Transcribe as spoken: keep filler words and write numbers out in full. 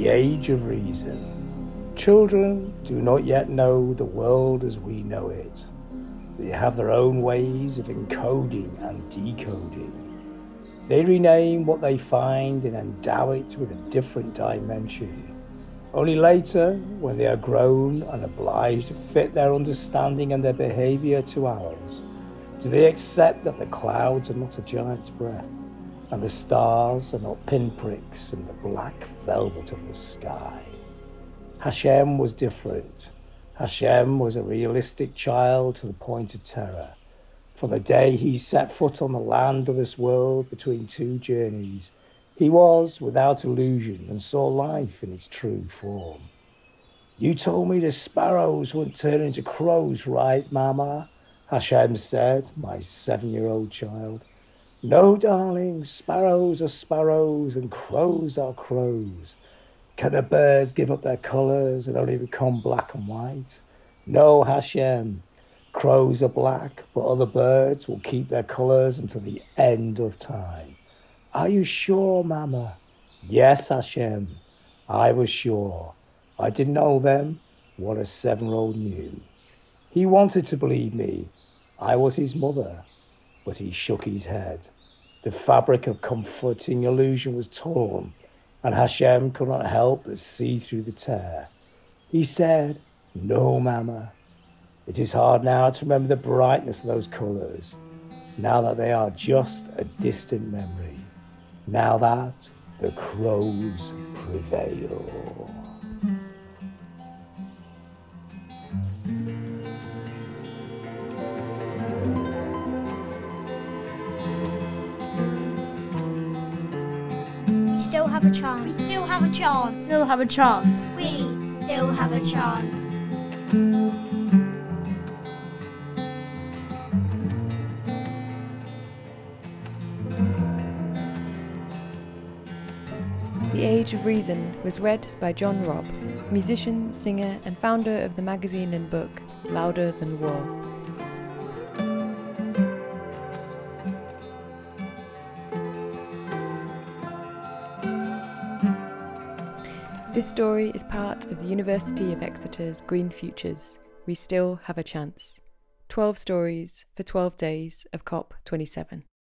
Age of Reason. Children do not yet know the world as we know it. They have their own ways of encoding and decoding. They rename what they find and endow it with a different dimension. Only later, when they are grown and obliged to fit their understanding and their behavior to ours, do they accept that the clouds are not a giant's breath, and the stars are not pinpricks in the black velvet of the sky. Hashem was different. Hashem was a realistic child to the point of terror. From the day he set foot on the land of this world between two journeys, he was without illusion and saw life in its true form. You told me the sparrows wouldn't turn into crows, right, Mama? Hashem said, my seven-year-old child. No, darling, sparrows are sparrows and crows are crows. Can the birds give up their colours and only become black and white? No, Hashem. Crows are black, but other birds will keep their colours until the end of time. Are you sure, Mama? Yes, Hashem. I was sure. I didn't know then what a seven-year-old knew. He wanted to believe me. I was his mother, but he shook his head. The fabric of comforting illusion was torn, and Hashem could not help but see through the tear. He said, no, Mama. It is hard now to remember the brightness of those colours, now that they are just a distant memory, now that the crows prevail. We still have a chance. We still have a chance. Still have a chance. We still have a chance. The Age of Reason was read by John Robb, musician, singer and founder of the magazine and book Louder Than War. This story is part of the University of Exeter's Green Futures. We still have a chance. twelve stories for twelve days of COP twenty-seven.